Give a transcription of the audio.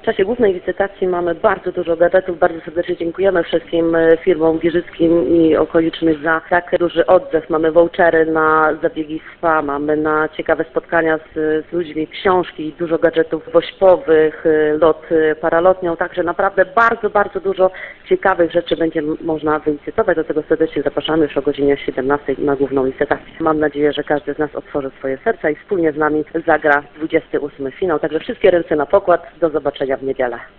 W czasie głównej licytacji mamy bardzo dużo gadżetów. Bardzo serdecznie dziękujemy wszystkim firmom giżyckim i okolicznym za tak duży odzew. Mamy vouchery na zabiegi spa, mamy na ciekawe spotkania z ludźmi, książki, dużo gadżetów wośpowych, lot paralotnią. Także naprawdę bardzo, bardzo dużo ciekawych rzeczy będzie można wylicytować. Do tego serdecznie zapraszamy już o godzinie 17 na główną licytację. Mam nadzieję, że każdy z nas otworzy swoje serca i wspólnie z nami zagra 28 finał. Także wszystkie ręce na pokład. Do zobaczenia w niedzielę.